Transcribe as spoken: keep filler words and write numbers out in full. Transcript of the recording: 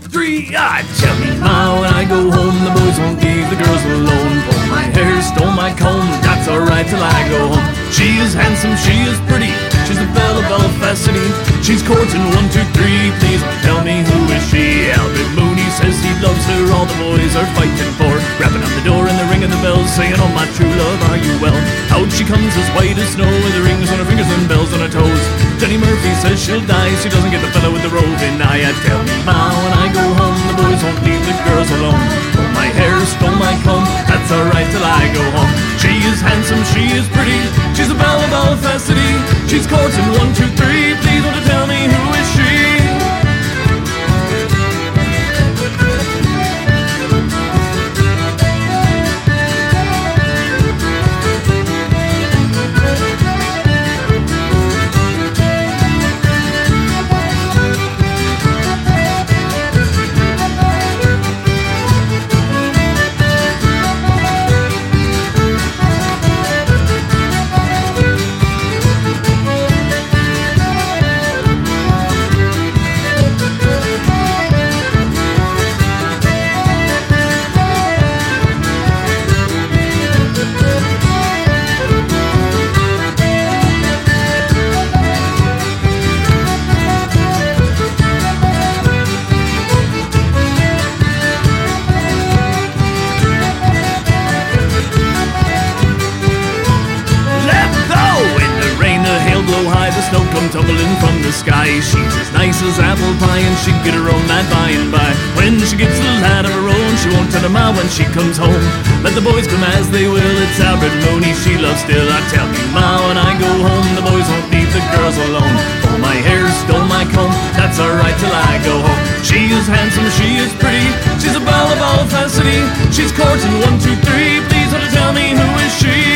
three. Ah, tell me, Ma, when I go home, the boys won't leave the girls alone. Pull my hair, stole my comb, that's alright till I go home. She is handsome, she is pretty, she's the belle of Belfacity. She's courting one, two, three, please tell me who is she? Albert Mooney says he loves her, all the boys are fighting for. Rapping on the door and the ring of the bells, saying, oh my true love, are you well? Out she comes as white as snow, with the rings on her fingers and bells on her toes. Jenny Murphy says she'll die, she doesn't get the fella with the roving eye. I tell me, Ma, when I go home, the boys won't leave the girls alone. Pull my hair, stole my comb, that's alright till I go home. She is handsome, she is pretty, she's a belle of Belfacity. She's courting one, two, three, please want to tell me who is she? Tumbling from the sky. She's as nice as apple pie, and she'd get her own that by and by. When she gets a lad of her own, she won't tell her ma when she comes home. Let the boys come as they will, it's Albert Mooney she loves still. I tell you, Ma, when I go home, the boys won't leave the girls alone. Pull my hair, stole my comb, that's alright till I go home. She is handsome, she is pretty, she's a belle of Belfacity. She's courting one, two, three, please want to tell me who is she?